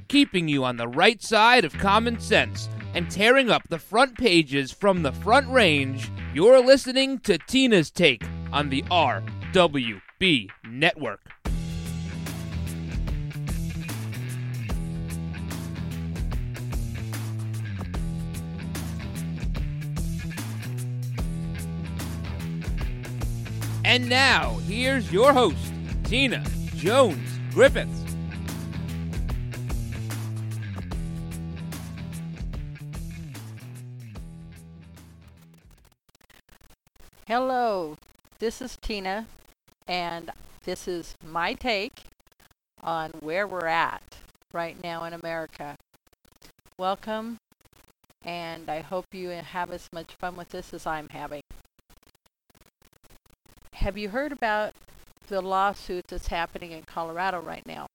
keeping you on the right side of common sense and tearing up the front pages from the Front Range. You're listening to Tina's Take on the RWB Network. And now, here's your host, Tina Jones Griffiths. Hello, this is Tina, and this is my take on where we're at right now in America. Welcome, and I hope you have as much fun with this as I'm having. Have you heard about the lawsuit that's happening in Colorado right now?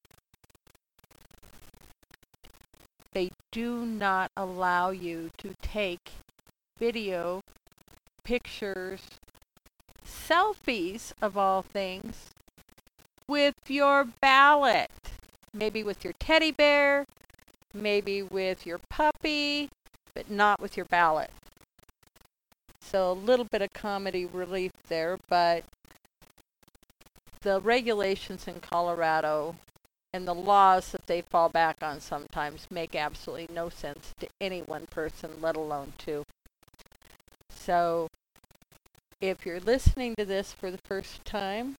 They do not allow you to take video, pictures, selfies of all things, with your ballot. Maybe with your teddy bear, maybe with your puppy, but not with your ballot. So a little bit of comedy relief there, but the regulations in Colorado and the laws that they fall back on sometimes make absolutely no sense to any one person, let alone two. So if you're listening to this for the first time,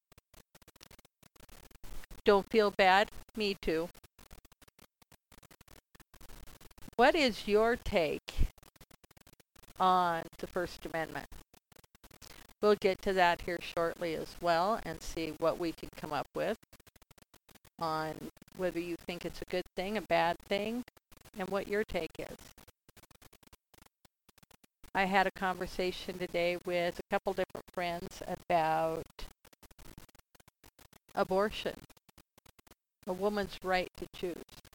don't feel bad. Me too. What is your take on the First Amendment? We'll get to that here shortly as well and see what we can come up with on whether you think it's a good thing, a bad thing, and what your take is. I had a conversation today with a couple different friends about abortion, a woman's right to choose.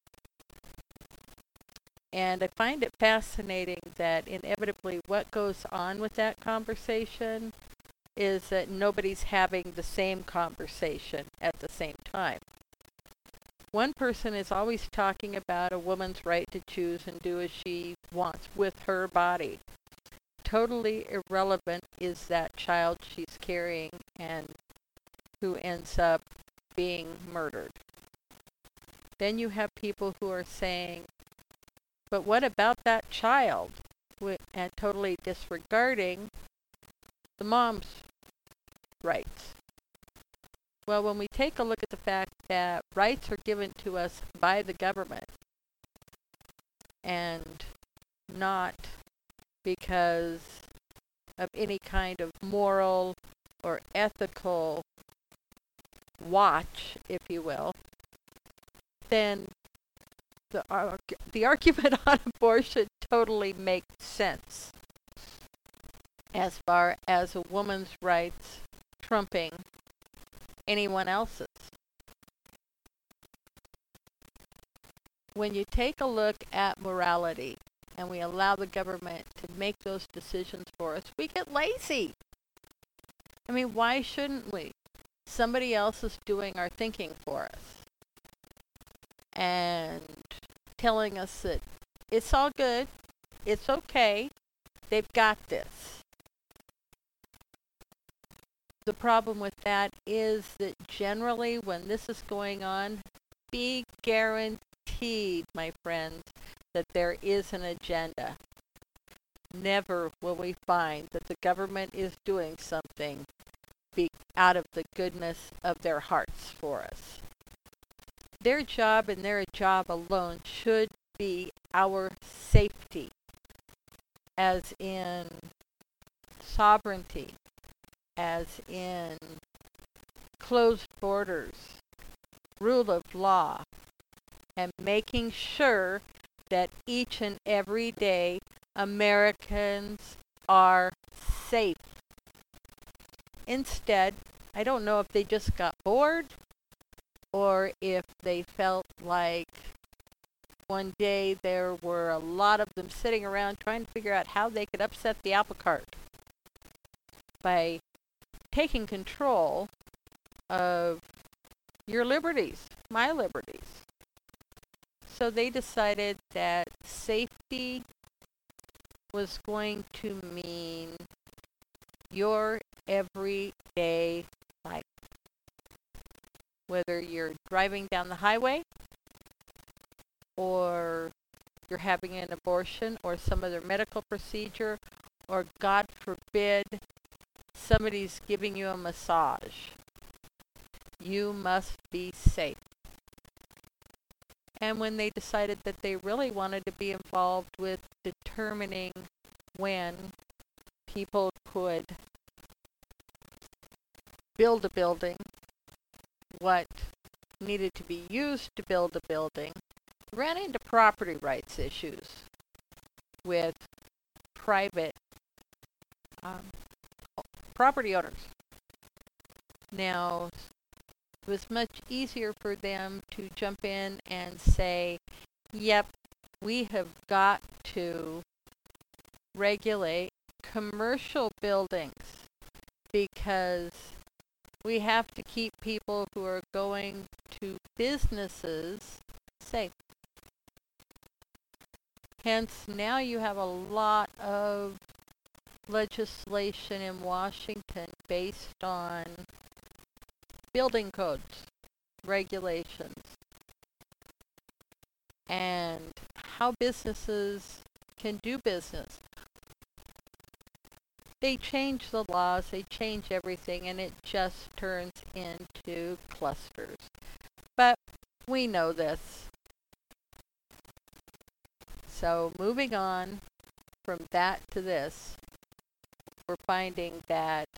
And I find it fascinating that inevitably what goes on with that conversation is that nobody's having the same conversation at the same time. One person is always talking about a woman's right to choose and do as she wants with her body. Totally irrelevant is that child she's carrying and who ends up being murdered. Then you have people who are saying, but what about that child? And totally disregarding the mom's rights. Well, when we take a look at the fact that rights are given to us by the government and not because of any kind of moral or ethical watch, if you will, then the argument on abortion totally makes sense as far as a woman's rights trumping anyone else's. When you take a look at morality and we allow the government to make those decisions for us, we get lazy. I mean, why shouldn't we? Somebody else is doing our thinking for us and telling us that it's all good, it's okay, they've got this. The problem with that is that generally when this is going on, be guaranteed, my friends, that there is an agenda. Never will we find that the government is doing something out of the goodness of their hearts for us. Their job and their job alone should be our safety, as in sovereignty, as in closed borders, rule of law, and making sure that each and every day Americans are safe. Instead, I don't know if they just got bored or if they felt like one day there were a lot of them sitting around trying to figure out how they could upset the apple cart by taking control of your liberties, my liberties. So they decided that safety was going to mean your everyday life. Whether you're driving down the highway, or you're having an abortion, or some other medical procedure, or God forbid, somebody's giving you a massage. You must be safe. And when they decided that they really wanted to be involved with determining when people could build a building, what needed to be used to build a building, ran into property rights issues with private property owners. Now, it was much easier for them to jump in and say, yep, we have got to regulate commercial buildings because we have to keep people who are going to businesses safe. Hence, now you have a lot of legislation in Washington based on building codes, regulations, and how businesses can do business. They change the laws, they change everything, and it just turns into clusters. But we know this. So moving on from that to this, we're finding that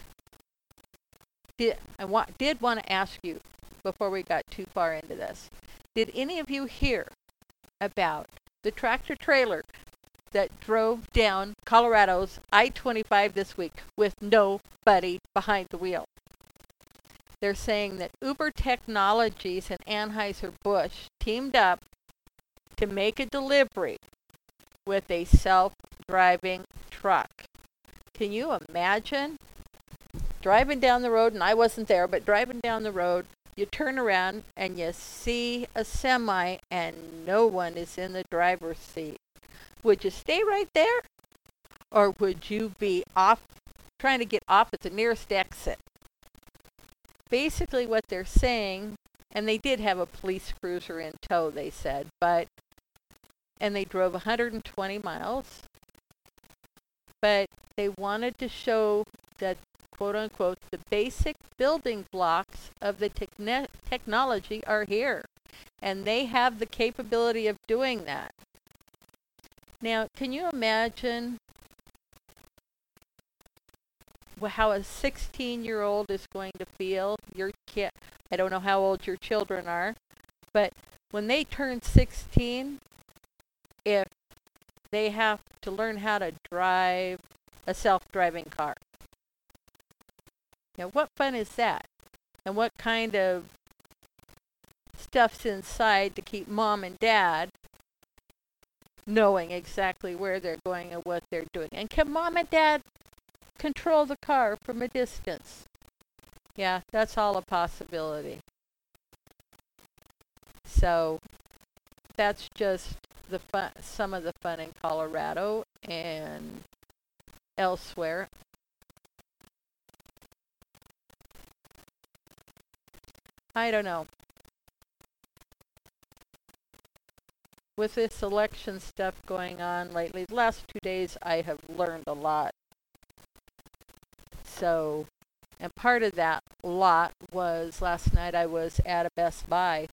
I did want to ask you before we got too far into this. Did any of you hear about the tractor trailer that drove down Colorado's I-25 this week with nobody behind the wheel? They're saying that Uber Technologies and Anheuser-Busch teamed up to make a delivery with a self-driving truck. Can you imagine driving down the road, and I wasn't there, but driving down the road, you turn around and you see a semi and no one is in the driver's seat? Would you stay right there? Or would you be off, trying to get off at the nearest exit? Basically what they're saying, and they did have a police cruiser in tow, they said, and they drove 120 miles, but they wanted to show that, quote unquote, the basic building blocks of the technology are here, and they have the capability of doing that. Now, can you imagine how a 16-year-old is going to feel? Your kid, I don't know how old your children are, but when they turn 16, if they have to learn how to drive a self-driving car. Now, what fun is that? And what kind of stuff's inside to keep mom and dad knowing exactly where they're going and what they're doing? And can mom and dad control the car from a distance? Yeah, that's all a possibility. So that's just the fun, some of the fun in Colorado and elsewhere. I don't know. With this election stuff going on lately, the last 2 days I have learned a lot. So, and part of that lot was last night I was at a Best Buy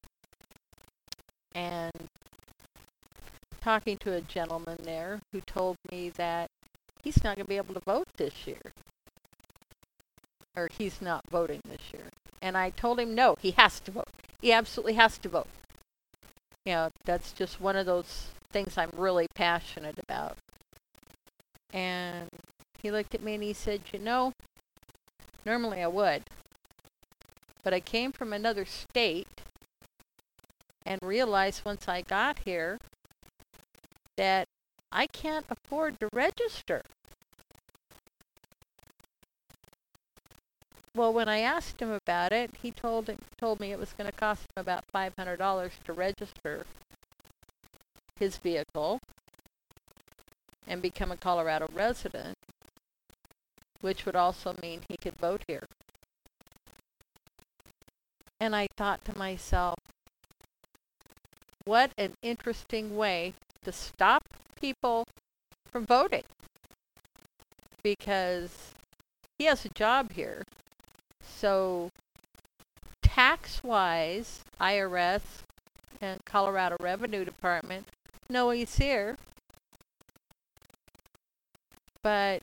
and talking to a gentleman there who told me that he's not going to be able to vote this year. Or he's not voting this year. And I told him, no, he has to vote. He absolutely has to vote. You know, that's just one of those things I'm really passionate about. And he looked at me and he said, you know, normally I would. But I came from another state and realized once I got here that I can't afford to register. Well, when I asked him about it, he told me it was going to cost him about $500 to register. his vehicle and become a Colorado resident, which would also mean he could vote here. And I thought to myself, what an interesting way to stop people from voting. Because he has a job here. So tax-wise, IRS and Colorado Revenue Department know he's here. But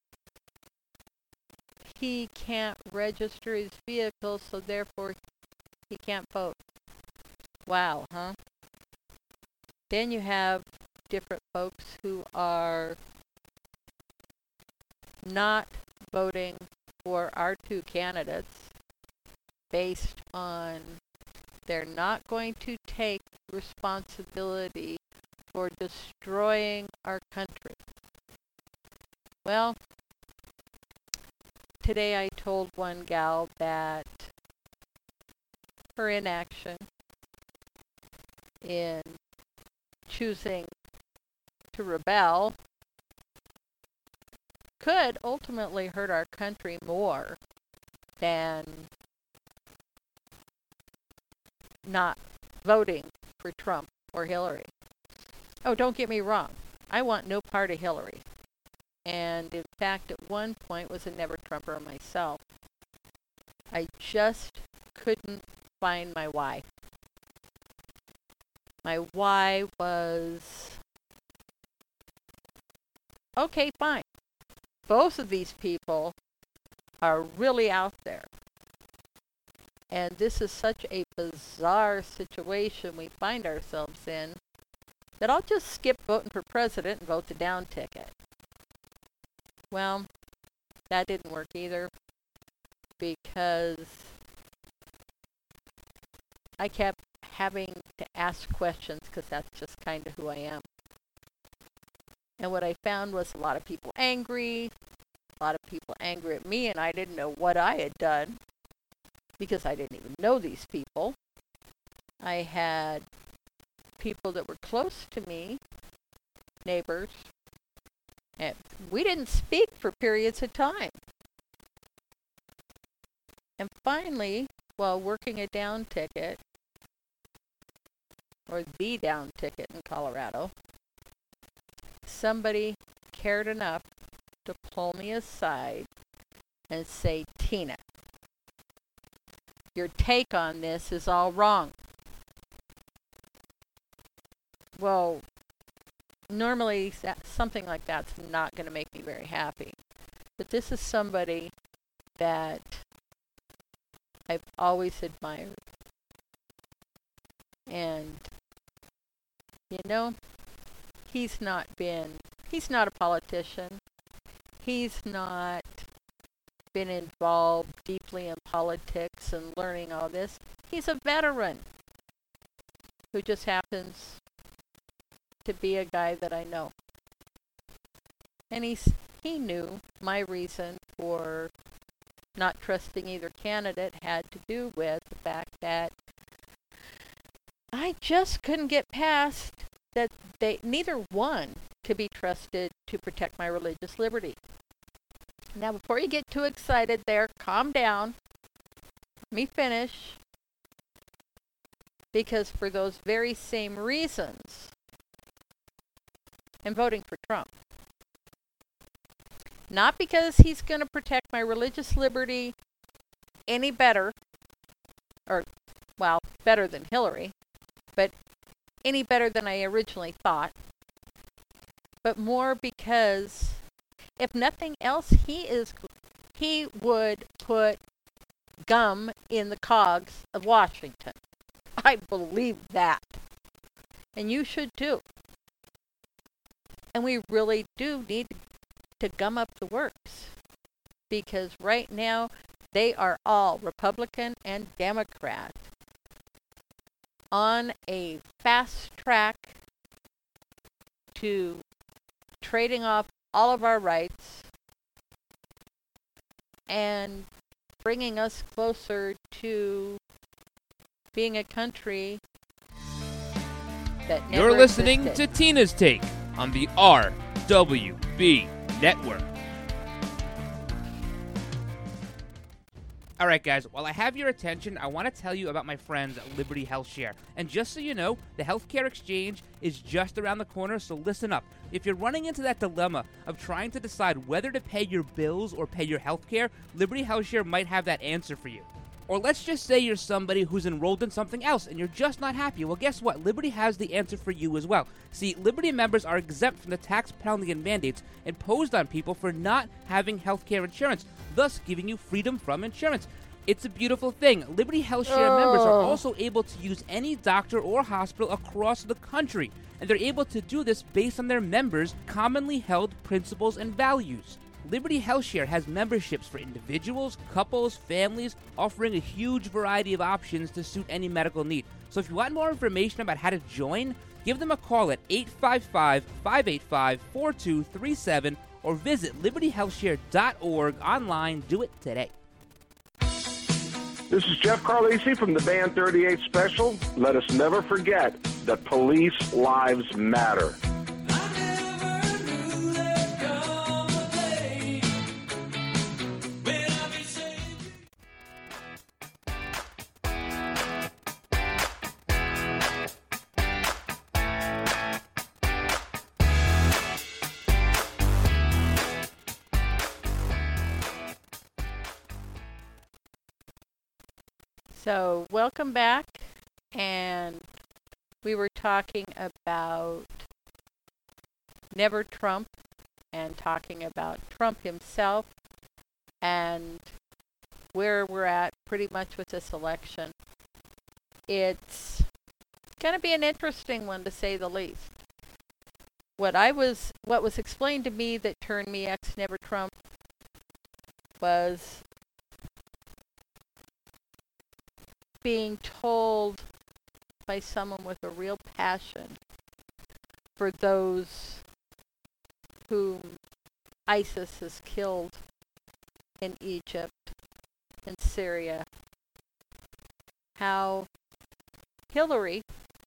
he can't register his vehicle, so therefore he can't vote. Wow, huh? Then you have different folks who are not voting for our two candidates based on they're not going to take responsibility for destroying our country. Well, today I told one gal that her inaction in choosing to rebel could ultimately hurt our country more than not voting for Trump or Hillary. Oh, don't get me wrong. I want no part of Hillary. And in fact, at one point was a never-Trumper myself. I just couldn't find my why. My why was, okay, fine. Both of these people are really out there. And this is such a bizarre situation we find ourselves in that I'll just skip voting for president and vote the down ticket. Well, that didn't work either because I kept having to ask questions because that's just kind of who I am. And what I found was a lot of people angry at me, and I didn't know what I had done because I didn't even know these people. I had people that were close to me, neighbors, and we didn't speak for periods of time. And finally, while working a down ticket, or the down ticket in Colorado, somebody cared enough to pull me aside and say, Tina, your take on this is all wrong. Well, normally something like that's not going to make me very happy. But this is somebody that I've always admired. And, you know, he's not a politician. He's not been involved deeply in politics and learning all this. He's a veteran who just happens to be a guy that I know. And he knew my reason for not trusting either candidate had to do with the fact that I just couldn't get past that neither one could be trusted to protect my religious liberty. Now, before you get too excited there, calm down. Let me finish. Because for those very same reasons, I'm voting for Trump. Not because he's going to protect my religious liberty any better, or, well, better than Hillary, but any better than I originally thought, but more because, if nothing else, he would put gum in the cogs of Washington. I believe that. And you should too. And we really do need to gum up the works. Because right now, they are all Republican and Democrat on a fast track to trading off all of our rights and bringing us closer to being a country that You're never listening existed. to Tina's Take on the RWB Network. All right, guys, while I have your attention, I want to tell you about my friends at Liberty HealthShare. And just so you know, the healthcare exchange is just around the corner, so listen up. If you're running into that dilemma of trying to decide whether to pay your bills or pay your healthcare, Liberty HealthShare might have that answer for you. Or let's just say you're somebody who's enrolled in something else and you're just not happy. Well, guess what? Liberty has the answer for you as well. See, Liberty members are exempt from the tax penalty and mandates imposed on people for not having healthcare insurance, thus giving you freedom from insurance. It's a beautiful thing. Liberty HealthShare members are also able to use any doctor or hospital across the country, and they're able to do this based on their members' commonly held principles and values. Liberty HealthShare has memberships for individuals, couples, families, offering a huge variety of options to suit any medical need. So if you want more information about how to join, give them a call at 855-585-4237 or visit libertyhealthshare.org online. Do it today. This is Jeff Carlisi from the Band 38 Special. Let us never forget that police lives matter. So, welcome back, and we were talking about Never Trump and talking about Trump himself and where we're at pretty much with this election. It's going to be an interesting one, to say the least. What was explained to me that turned me ex Never Trump was being told by someone with a real passion for those whom ISIS has killed in Egypt and Syria, how Hillary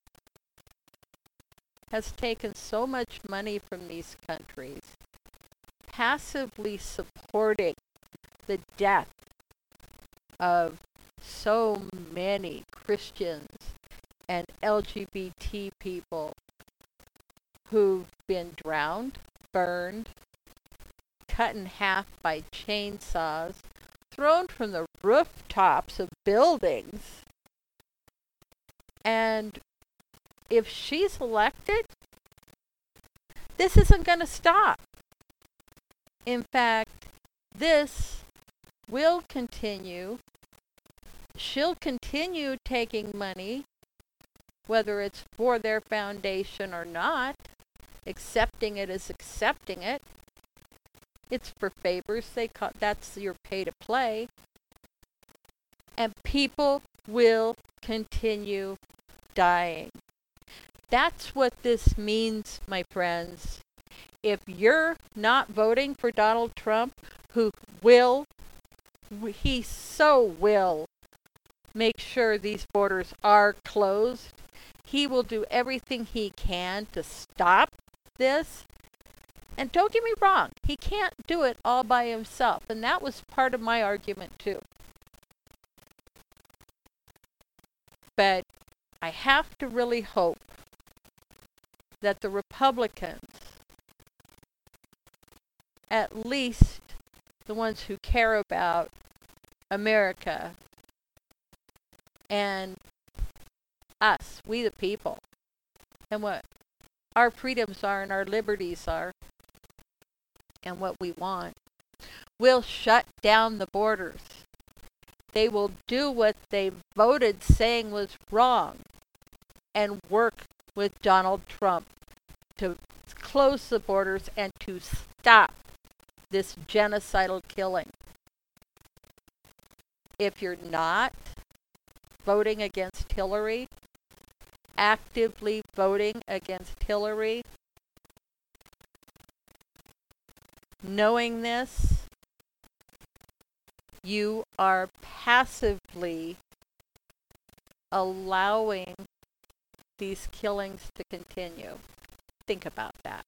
has taken so much money from these countries, passively supporting the death of so many Christians and LGBT people who've been drowned, burned, cut in half by chainsaws, thrown from the rooftops of buildings. And if she's elected, this isn't going to stop. In fact, this will continue. She'll continue taking money, whether it's for their foundation or not, accepting it as accepting it. It's for favors. That's your pay to play. And people will continue dying. That's what this means, my friends. If you're not voting for Donald Trump, he so will make sure these borders are closed. He will do everything he can to stop this. And don't get me wrong, he can't do it all by himself. And that was part of my argument too. But I have to really hope that the Republicans, at least the ones who care about America and us, we the people, and what our freedoms are and our liberties are, and what we want, will shut down the borders. They will do what they voted saying was wrong and work with Donald Trump to close the borders and to stop this genocidal killing. If you're not voting against Hillary, actively voting against Hillary, knowing this, you are passively allowing these killings to continue. Think about that.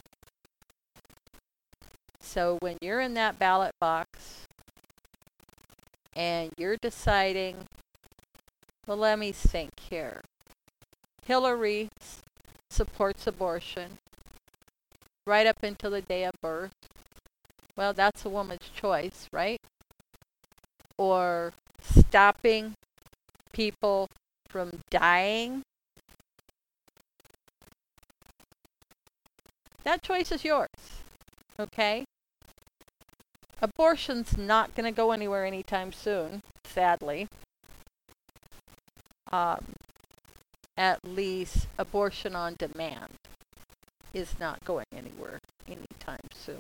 So when you're in that ballot box and you're deciding, well, let me think here. Hillary supports abortion right up until the day of birth. Well, that's a woman's choice, right? Or stopping people from dying. That choice is yours, okay? Abortion's not going to go anywhere anytime soon, sadly. At least abortion on demand is not going anywhere anytime soon.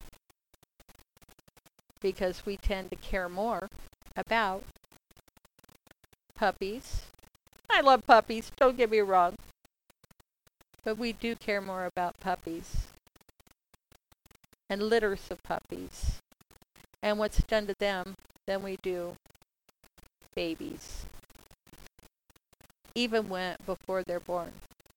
Because we tend to care more about puppies. I love puppies, don't get me wrong. But we do care more about puppies and litters of puppies and what's done to them than we do babies, even before they're born.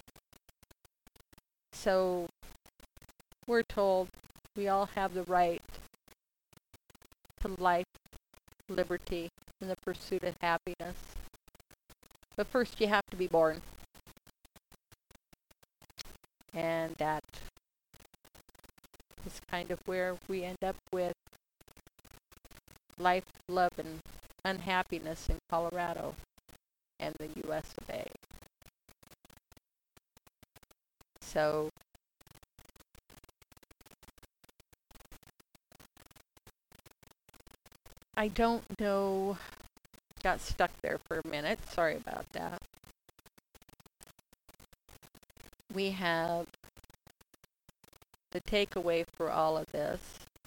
So we're told we all have the right to life, liberty, and the pursuit of happiness. But first you have to be born. And that is kind of where we end up with life, love, and unhappiness in Colorado and the US of A. So I don't know, got stuck there for a minute, sorry about that. We have the takeaway for all of this,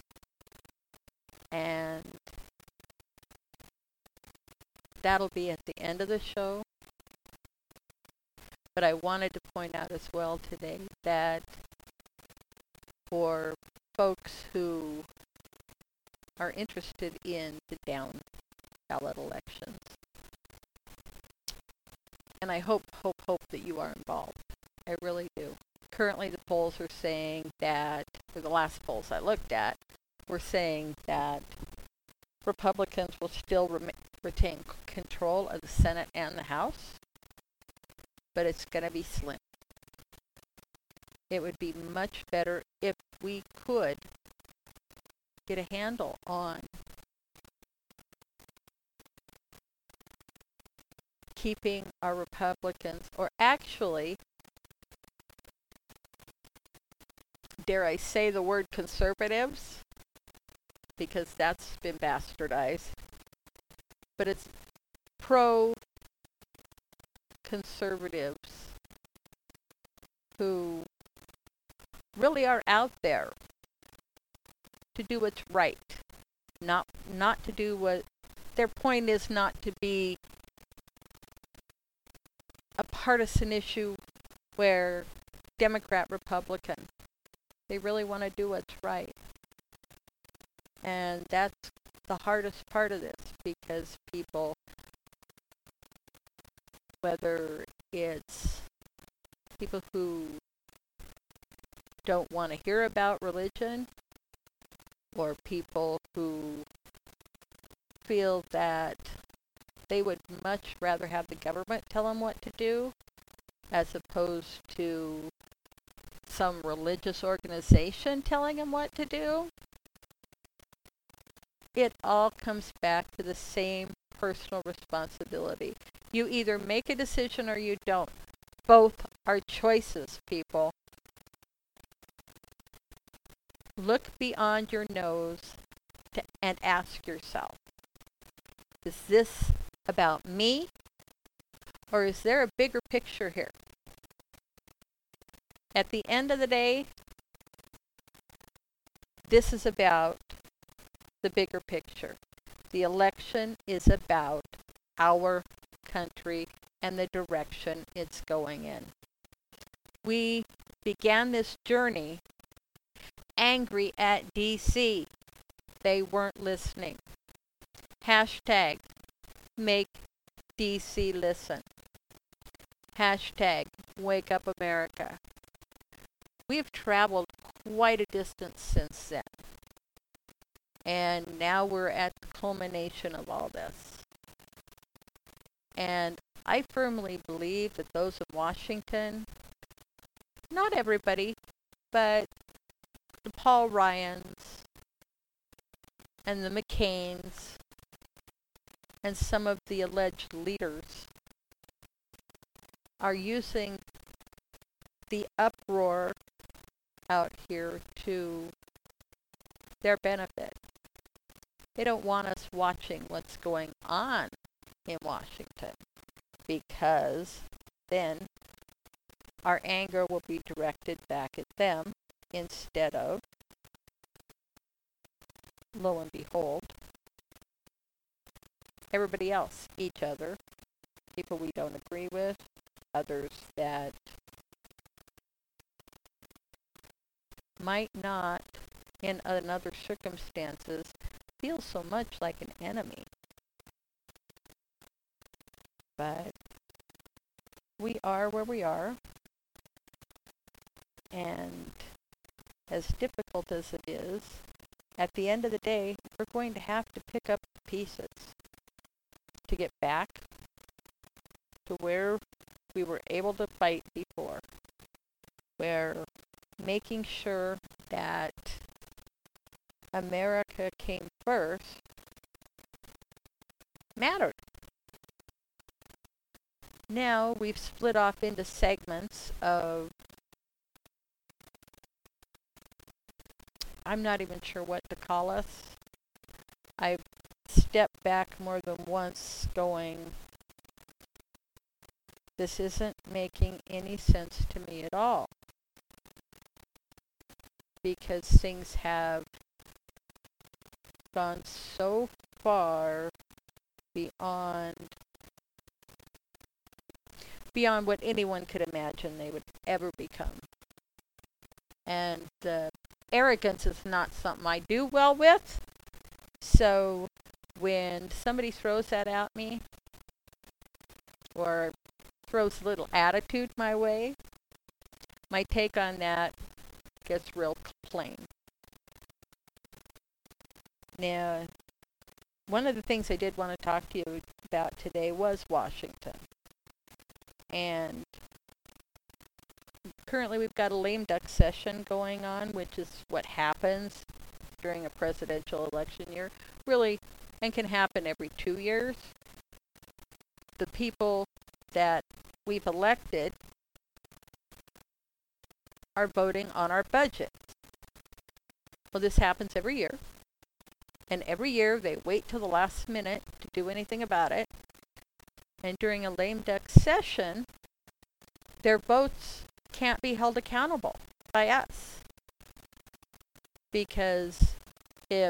and that'll be at the end of the show. But I wanted to point out as well today that for folks who are interested in the down ballot elections, and I hope that you are involved. I really do. Currently the polls are saying that, or the last polls I looked at, were saying that Republicans will still retain control of the Senate and the House, but it's going to be slim. It would be much better if we could get a handle on keeping our Republicans, or actually, dare I say the word conservatives, because that's been bastardized, but it's pro-conservatives who really are out there to do what's right, not to do what their point is, not to be a partisan issue where Democrat, Republican. They really want to do what's right. And that's the hardest part of this, because people, whether it's people who don't want to hear about religion, or people who feel that they would much rather have the government tell them what to do, as opposed to some religious organization telling them what to do. It all comes back to the same personal responsibility. You either make a decision or you don't. Both are choices, people. Look beyond your nose and ask yourself, is this about me, or is there a bigger picture here? At the end of the day, this is about the bigger picture. The election is about our country and the direction it's going in. We began this journey angry at DC. They weren't listening. Hashtag make DC listen. Hashtag Wake Up America. We have traveled quite a distance since then. And now we're at the culmination of all this. And I firmly believe that those in Washington, not everybody, but the Paul Ryans and the McCains and some of the alleged leaders are using the uproar out here to their benefit. They don't want us watching what's going on in Washington, because then our anger will be directed back at them instead of, lo and behold, everybody else, each other, people we don't agree with, others that might not, in other circumstances, feel so much like an enemy. But we are where we are, and as difficult as it is, at the end of the day, we're going to have to pick up the pieces to get back to where we were able to fight before, where making sure that America came first mattered. Now we've split off into segments of, I'm not even sure what to call us. I've stepped back more than once going, this isn't making any sense to me at all. Because things have gone so far beyond what anyone could imagine they would ever become. And arrogance is not something I do well with. So when somebody throws that at me, or throws a little attitude my way, my take on that gets real plain. Now, one of the things I did want to talk to you about today was Washington. And currently we've got a lame duck session going on, which is what happens during a presidential election year, really, and can happen every 2 years. The people that we've elected are voting on our budget. Well, this happens every year. And every year they wait till the last minute to do anything about it. And during a lame duck session, their votes can't be held accountable by us. Because if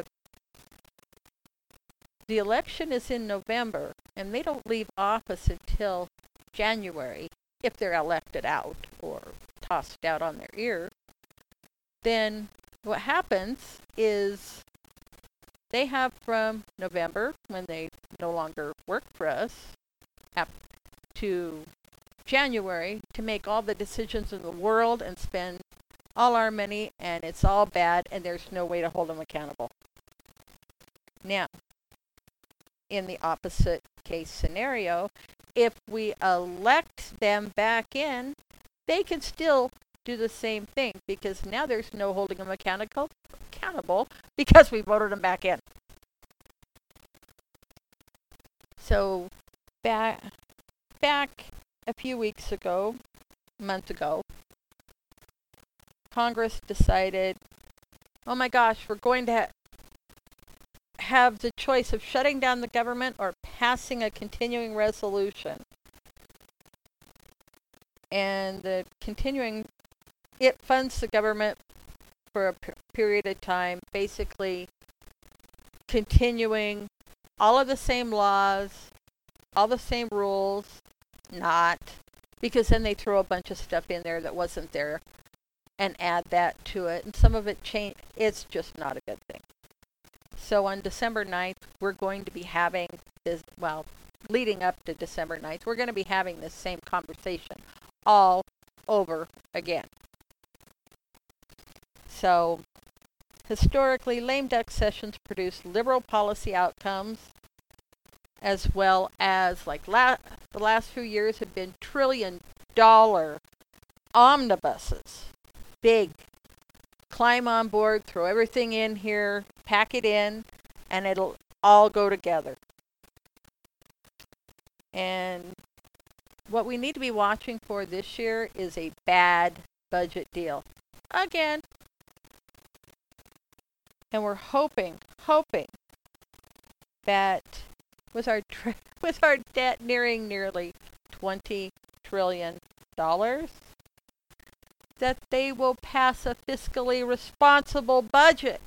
the election is in November and they don't leave office until January, if they're elected out or tossed out on their ear, then what happens is they have from November, when they no longer work for us, up to January to make all the decisions in the world and spend all our money, and it's all bad, and there's no way to hold them accountable. Now, in the opposite case scenario, if we elect them back in, they can still do the same thing, because now there's no holding them accountable because we voted them back in. So back a few weeks ago, a month ago, Congress decided, oh my gosh, we're going to have the choice of shutting down the government or passing a continuing resolution. And the continuing, it funds the government for a period of time, basically continuing all of the same laws, all the same rules, not, because then they throw a bunch of stuff in there that wasn't there and add that to it, and some of it change. It's just not a good thing. So on December 9th, we're going to be having this, well, leading up to December 9th, we're going to be having this same conversation all over again. So, historically, lame duck sessions produce liberal policy outcomes, as well as, like, the last few years have been trillion-dollar omnibuses. Big. Climb on board, throw everything in here, pack it in, and it'll all go together. And what we need to be watching for this year is a bad budget deal. Again. And we're hoping that with our debt nearing nearly $20 trillion, that they will pass a fiscally responsible budget.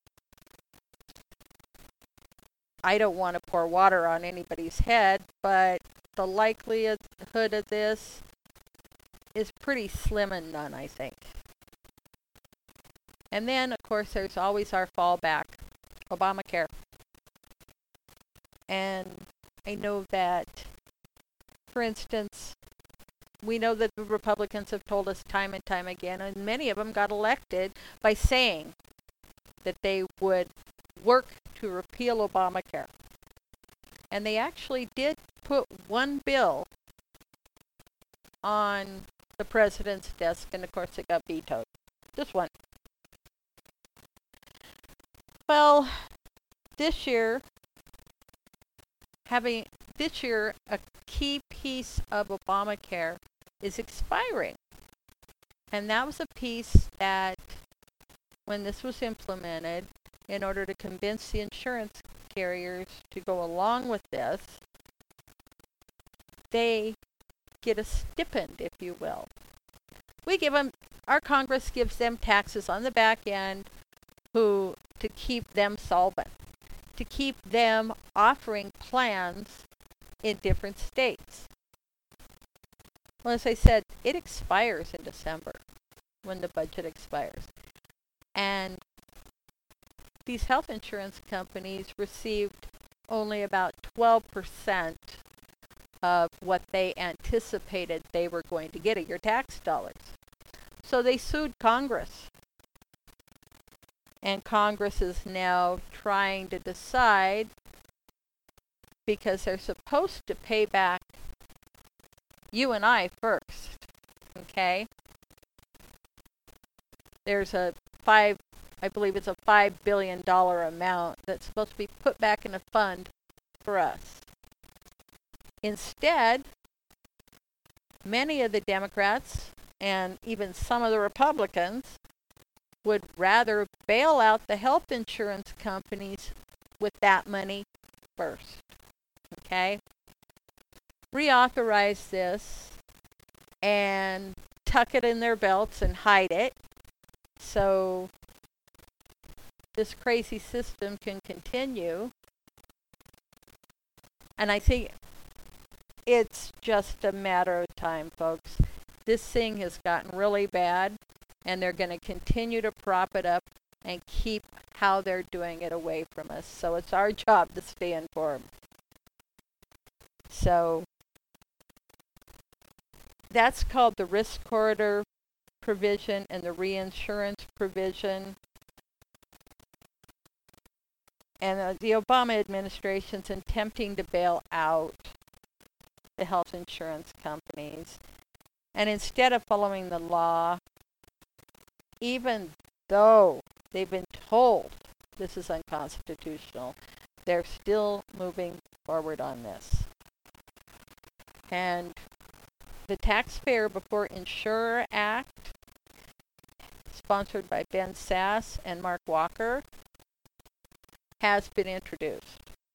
I don't want to pour water on anybody's head, but the likelihood of this is pretty slim and none, I think. And then, of course, there's always our fallback, Obamacare. And I know that, for instance, we know that the Republicans have told us time and time again, and many of them got elected by saying that they would work to repeal Obamacare. And they actually did put one bill on the president's desk, and of course it got vetoed. Just one. Well, this year, a key piece of Obamacare is expiring. And that was a piece that, when this was implemented, in order to convince the insurance carriers to go along with this, they get a stipend, if you will. Our Congress gives them taxes on the back end to keep them solvent, to keep them offering plans in different states. Well, as I said, it expires in December, when the budget expires. And these health insurance companies received only about 12% of what they anticipated they were going to get of your tax dollars. So they sued Congress. And Congress is now trying to decide, because they're supposed to pay back you and I first, okay? There's I believe it's a $5 billion amount that's supposed to be put back in a fund for us. Instead, many of the Democrats and even some of the Republicans would rather bail out the health insurance companies with that money first. Okay? Reauthorize this and tuck it in their belts and hide it so this crazy system can continue. And I think it's just a matter of time, folks. This thing has gotten really bad, and they're going to continue to prop it up and keep how they're doing it away from us. So it's our job to stay informed. So that's called the risk corridor provision and the reinsurance provision. And the Obama administration's attempting to bail out the health insurance companies. And instead of following the law, even though they've been told this is unconstitutional, they're still moving forward on this. And the Taxpayer Before Insurer Act, sponsored by Ben Sasse and Mark Walker, has been introduced.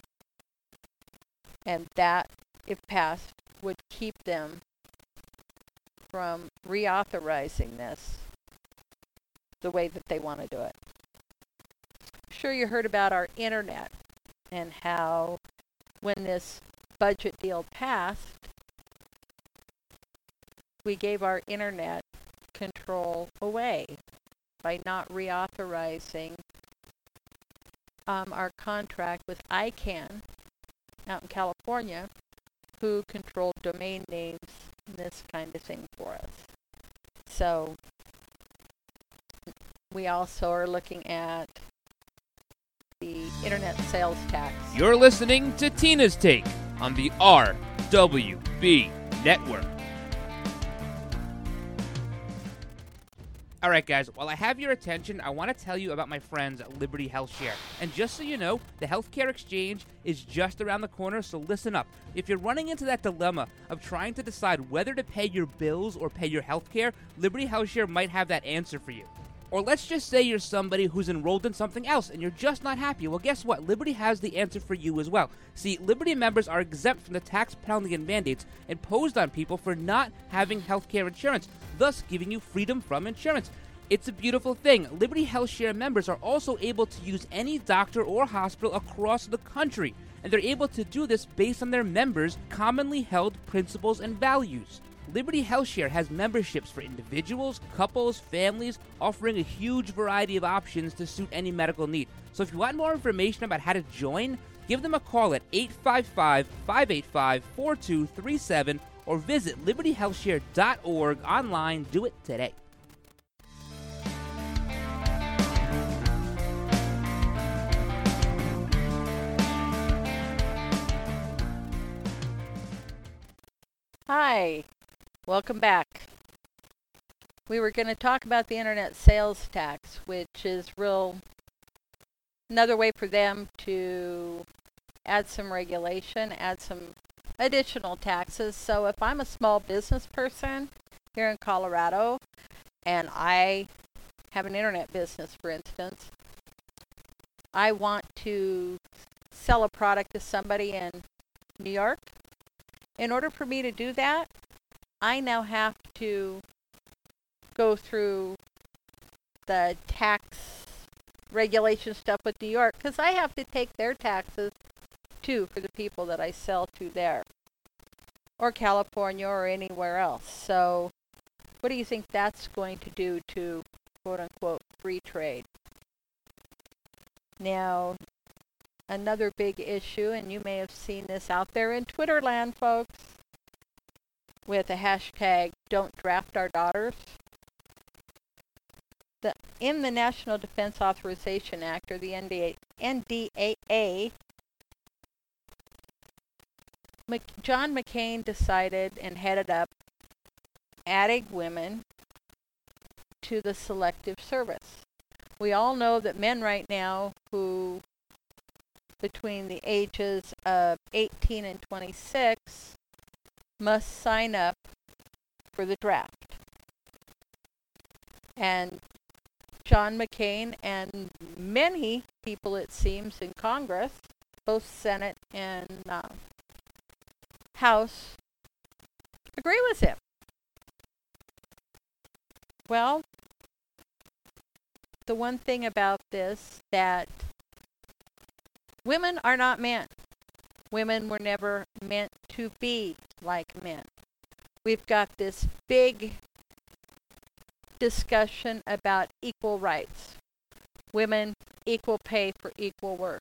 And that, if passed, would keep them from reauthorizing this the way that they want to do it. I'm sure you heard about our internet and how when this budget deal passed, we gave our internet control away by not reauthorizing our contract with ICANN out in California, who controlled domain names and this kind of thing for us. So we also are looking at the internet sales tax. You're listening to Tina's Take on the RWB Network. All right, guys, while I have your attention, I want to tell you about my friends at Liberty HealthShare. And just so you know, the healthcare exchange is just around the corner, so listen up. If you're running into that dilemma of trying to decide whether to pay your bills or pay your healthcare, Liberty HealthShare might have that answer for you. Or let's just say you're somebody who's enrolled in something else and you're just not happy. Well, guess what? Liberty has the answer for you as well. See, Liberty members are exempt from the tax penalty and mandates imposed on people for not having healthcare insurance, thus giving you freedom from insurance. It's a beautiful thing. Liberty HealthShare members are also able to use any doctor or hospital across the country, and they're able to do this based on their members' commonly held principles and values. Liberty HealthShare has memberships for individuals, couples, families, offering a huge variety of options to suit any medical need. So if you want more information about how to join, give them a call at 855-585-4237 or visit libertyhealthshare.org online. Do it today. Hi, welcome back. We were going to talk about the internet sales tax, which is another way for them to add some regulation, add some additional taxes. So if I'm a small business person here in Colorado and I have an internet business, for instance, I want to sell a product to somebody in New York. In order for me to do that, I now have to go through the tax regulation stuff with New York because I have to take their taxes too for the people that I sell to there, or California or anywhere else. So what do you think that's going to do to quote unquote free trade? Now, another big issue, and you may have seen this out there in Twitter land, folks, with the hashtag Don't Draft Our Daughters. In the National Defense Authorization Act, or the NDAA, John McCain decided and headed up adding women to the Selective Service. We all know that men right now who between the ages of 18 and 26 must sign up for the draft. And John McCain and many people, it seems, in Congress, both Senate and House, agree with him. Well, the one thing about this that women are not men. Women were never meant to be like men. We've got this big discussion about equal rights. Women, equal pay for equal work.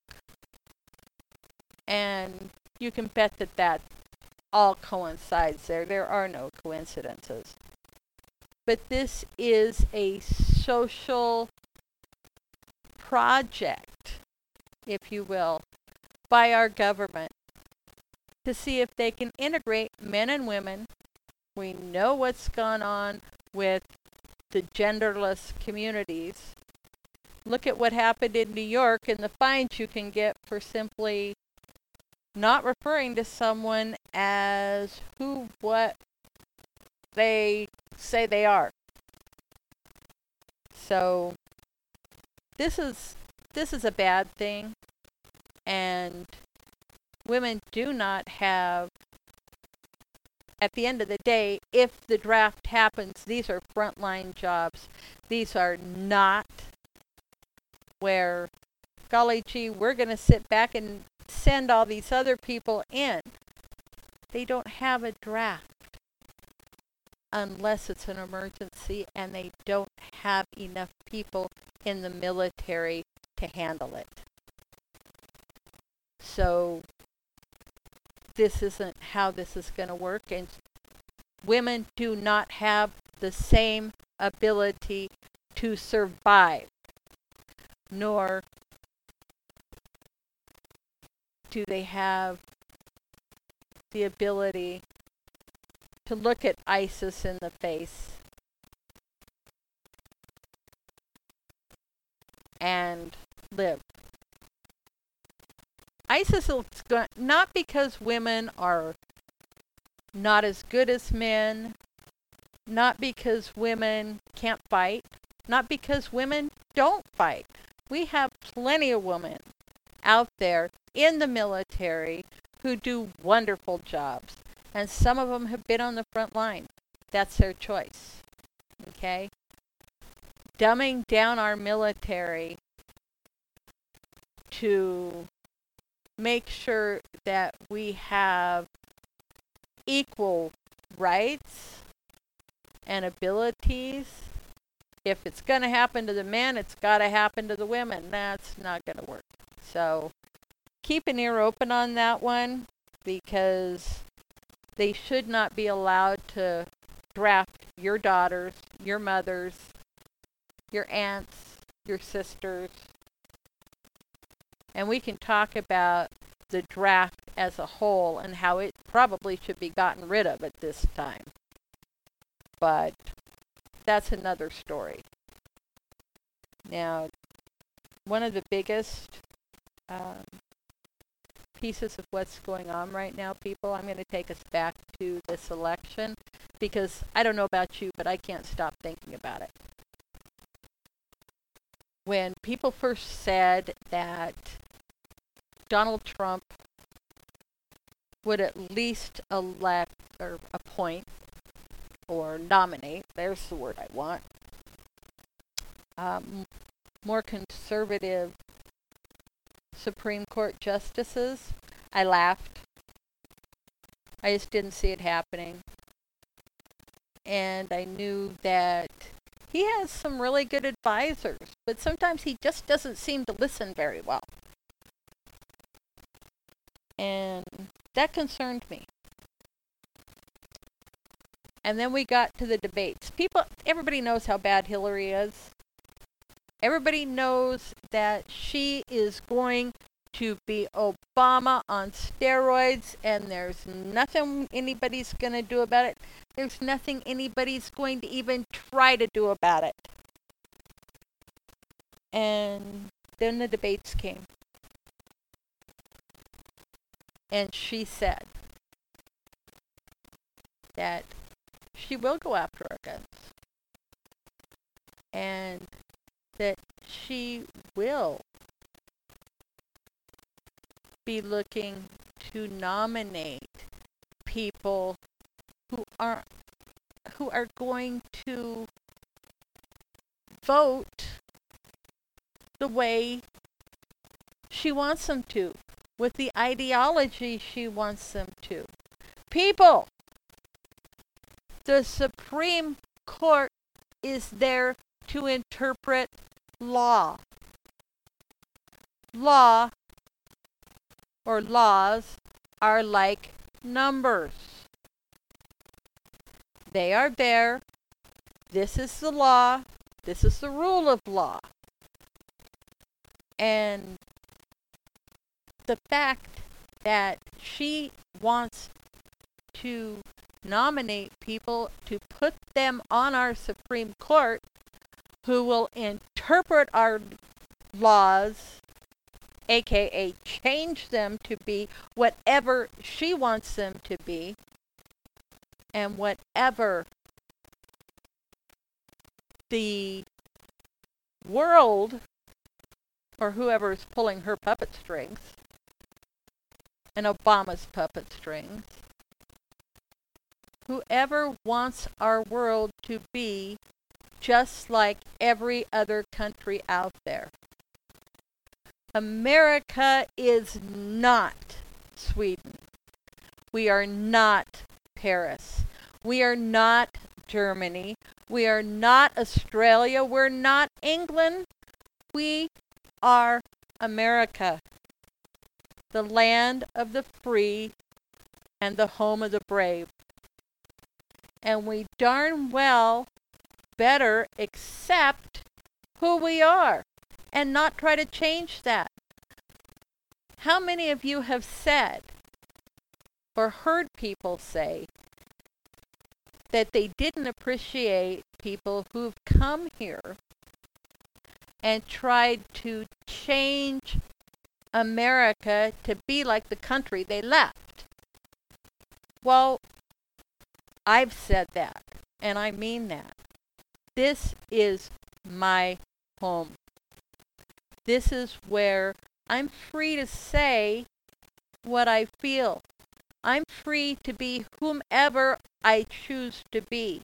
And you can bet that that all coincides there. There are no coincidences. But this is a social project, if you will, by our government to see if they can integrate men and women. We know what's gone on with the genderless communities. Look at what happened in New York and the fines you can get for simply not referring to someone as what they say they are. So this is a bad thing, and women do not have, at the end of the day, if the draft happens, these are frontline jobs. These are not where, golly gee, we're going to sit back and send all these other people in. They don't have a draft unless it's an emergency, and they don't have enough people in the military to handle it. So this isn't how this is going to work, and women do not have the same ability to survive, nor do they have the ability to look at ISIS in the face and live. ISIS is not because women are not as good as men, not because women can't fight, not because women don't fight. We have plenty of women out there in the military who do wonderful jobs, and some of them have been on the front line. That's their choice. Okay? Dumbing down our military to make sure that we have equal rights and abilities. If it's going to happen to the men, it's got to happen to the women. That's not going to work. So keep an ear open on that one, because they should not be allowed to draft your daughters, your mothers, your aunts, your sisters. And we can talk about the draft as a whole and how it probably should be gotten rid of at this time. But that's another story. Now, one of the biggest pieces of what's going on right now, people, I'm going to take us back to this election, because I don't know about you, but I can't stop thinking about it. When people first said that Donald Trump would at least elect or appoint or nominate, there's the word I want, more conservative Supreme Court justices, I laughed. I just didn't see it happening. And I knew that he has some really good advisors, but sometimes he just doesn't seem to listen very well. And that concerned me. And then we got to the debates. Everybody knows how bad Hillary is. Everybody knows that she is going to be Obama on steroids, and there's nothing anybody's going to do about it. There's nothing anybody's going to even try to do about it. And then the debates came. And she said that she will go after our guns. And that she will be looking to nominate people who are going to vote the way she wants them to, with the ideology she wants them to. People, the Supreme Court is there to interpret law. Law or laws are like numbers. They are there. This is the law. This is the rule of law. And the fact that she wants to nominate people to put them on our Supreme Court who will interpret our laws, aka change them to be whatever she wants them to be, and whatever the world, or whoever is pulling her puppet strings, and Obama's puppet strings, whoever wants our world to be just like every other country out there. America is not Sweden. We are not Paris. We are not Germany. We are not Australia. We're not England. We are America, the land of the free and the home of the brave. And we darn well better accept who we are and not try to change that. How many of you have said or heard people say that they didn't appreciate people who've come here and tried to change America to be like the country they left? Well, I've said that, and I mean that. This is my home. This is where I'm free to say what I feel. I'm free to be whomever I choose to be.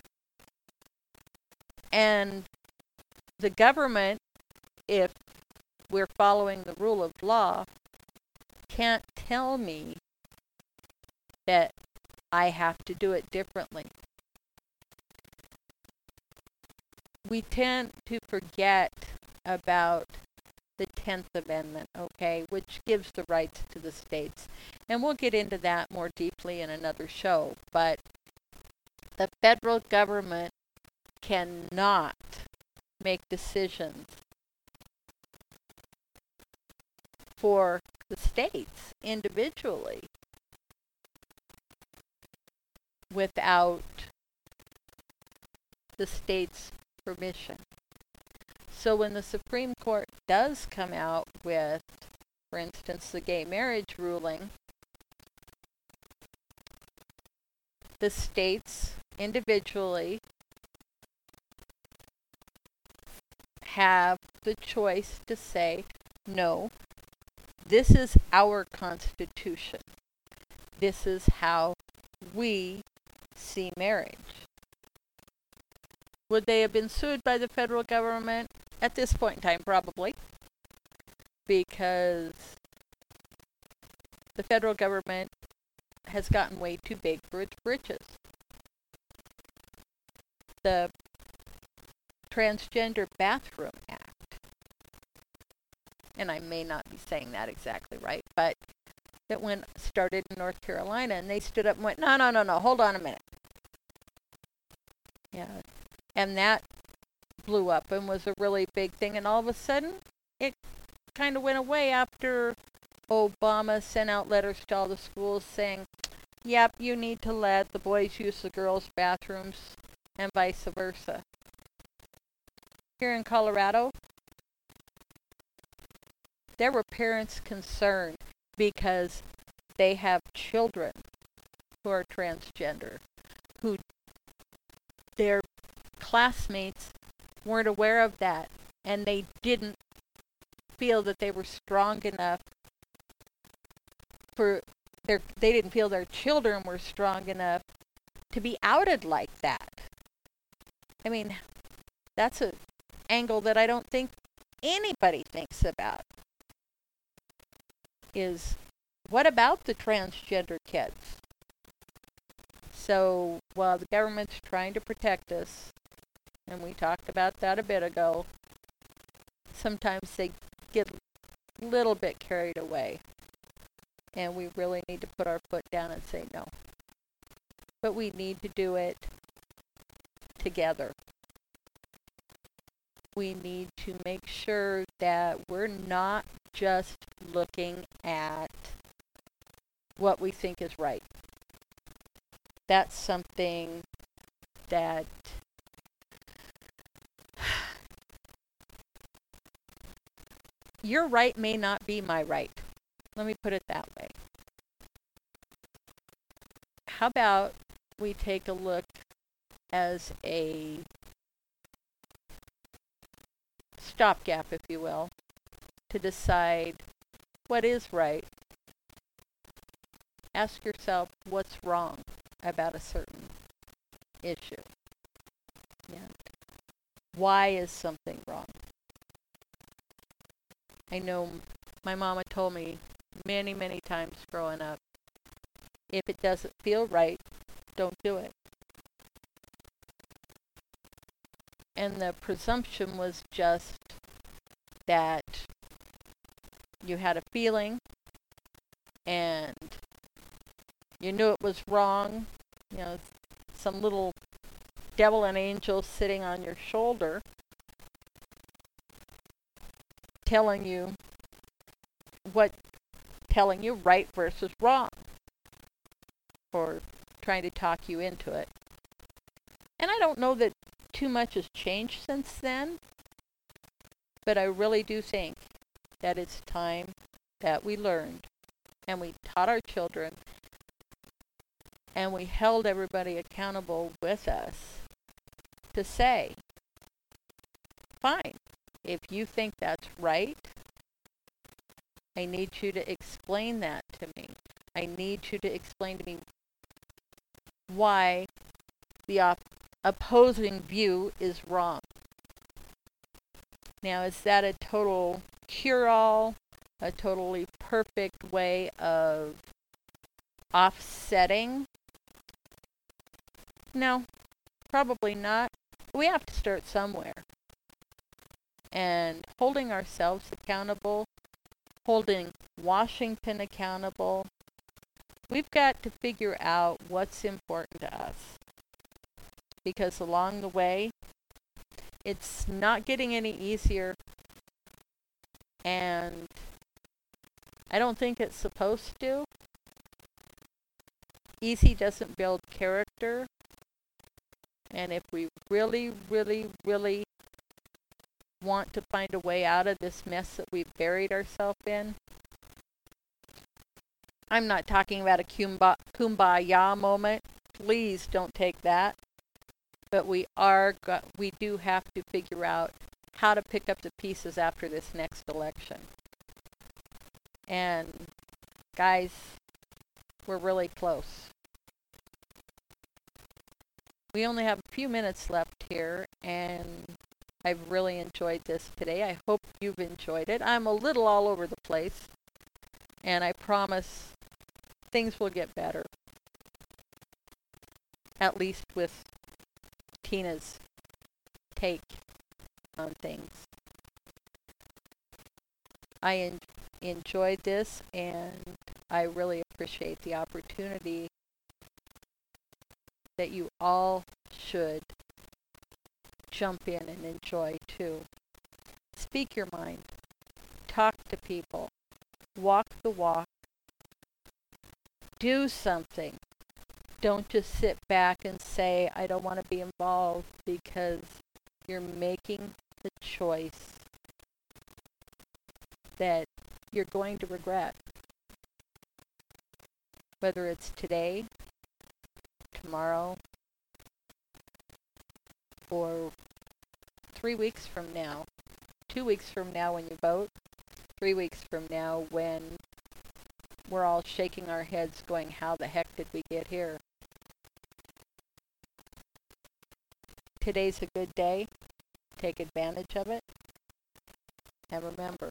And the government, if we're following the rule of law, can't tell me that I have to do it differently. We tend to forget about the 10th Amendment, okay, which gives the rights to the states. And we'll get into that more deeply in another show. But the federal government cannot make decisions for the states individually without the state's permission. So when the Supreme Court does come out with, for instance, the gay marriage ruling, the states individually have the choice to say, no, this is our Constitution. This is how we see marriage. Would they have been sued by the federal government? At this point in time, probably. Because the federal government has gotten way too big for its britches. The Transgender Bathroom Act, and I may not be saying that exactly right, but that started in North Carolina, and they stood up and went, no, hold on a minute. Yeah. And that blew up and was a really big thing, and all of a sudden, it kind of went away after Obama sent out letters to all the schools saying, yep, you need to let the boys use the girls' bathrooms, and vice versa. Here in Colorado, there were parents concerned because they have children who are transgender, who their classmates weren't aware of that, and they didn't feel that they were strong enough they didn't feel their children were strong enough to be outed like that. I mean, that's an angle that I don't think anybody thinks about. Is what about the transgender kids? So while the government's trying to protect us, and we talked about that a bit ago, sometimes they get a little bit carried away. And we really need to put our foot down and say no. But we need to do it together. We need to make sure that we're not just looking at what we think is right. That's something that your right may not be my right. Let me put it that way. How about we take a look as a stopgap, if you will, to decide what is right. Ask yourself what's wrong about a certain issue. And why is something wrong? I know my mama told me many, many times growing up, if it doesn't feel right, don't do it. And the presumption was just that you had a feeling and you knew it was wrong, some little devil and angel sitting on your shoulder telling you right versus wrong, or trying to talk you into it. And I don't know that too much has changed since then, but I really do think that it's time that we learned and we taught our children and we held everybody accountable with us to say, fine, if you think that's right, I need you to explain that to me. I need you to explain to me why the opposing view is wrong. Now, is that a total cure-all, a totally perfect way of offsetting? No, probably not. We have to start somewhere. And holding ourselves accountable, holding Washington accountable, we've got to figure out what's important to us. Because along the way, it's not getting any easier, and I don't think it's supposed to. Easy doesn't build character, and if we really, really, really want to find a way out of this mess that we've buried ourselves in, I'm not talking about a kumbaya moment. Please don't take that. But we do have to figure out how to pick up the pieces after this next election. And guys, we're really close. We only have a few minutes left here, and I've really enjoyed this today. I hope you've enjoyed it. I'm a little all over the place, and I promise things will get better. At least with Tina's take on things. I enjoyed this, and I really appreciate the opportunity that you all should jump in and enjoy too. Speak your mind. Talk to people. Walk the walk. Do something. Don't just sit back and say, I don't want to be involved, because you're making the choice that you're going to regret. Whether it's today, tomorrow, or 3 weeks from now, 2 weeks from now when you vote, 3 weeks from now when we're all shaking our heads going, how the heck did we get here? Today's a good day. Take advantage of it. And remember,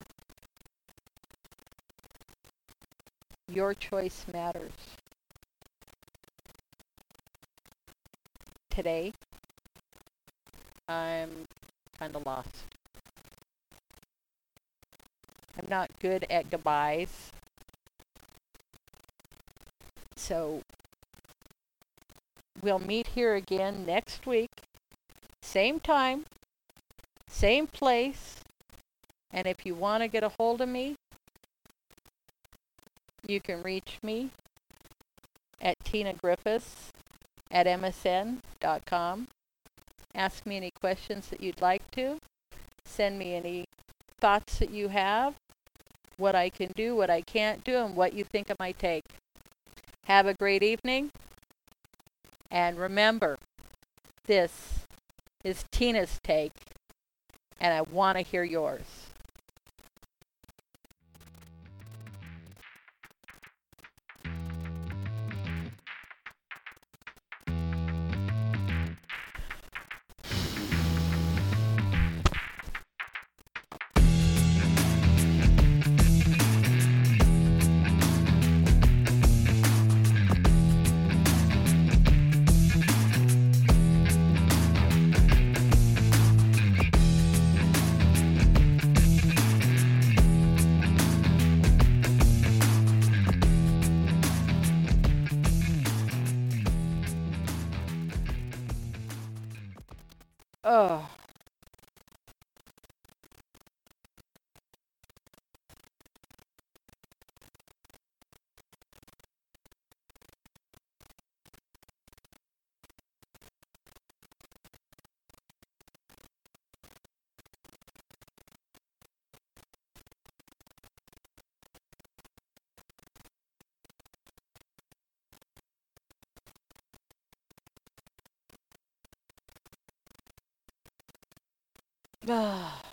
your choice matters. Today, I'm kind of lost. I'm not good at goodbyes. So, we'll meet here again next week. Same time, same place, and if you want to get a hold of me, you can reach me at Tina Griffiths at msn.com. Ask me any questions that you'd like to. Send me any thoughts that you have, what I can do, what I can't do, and what you think of my take. Have a great evening, and remember, this is Tina's take, and I want to hear yours. Oh. Ah.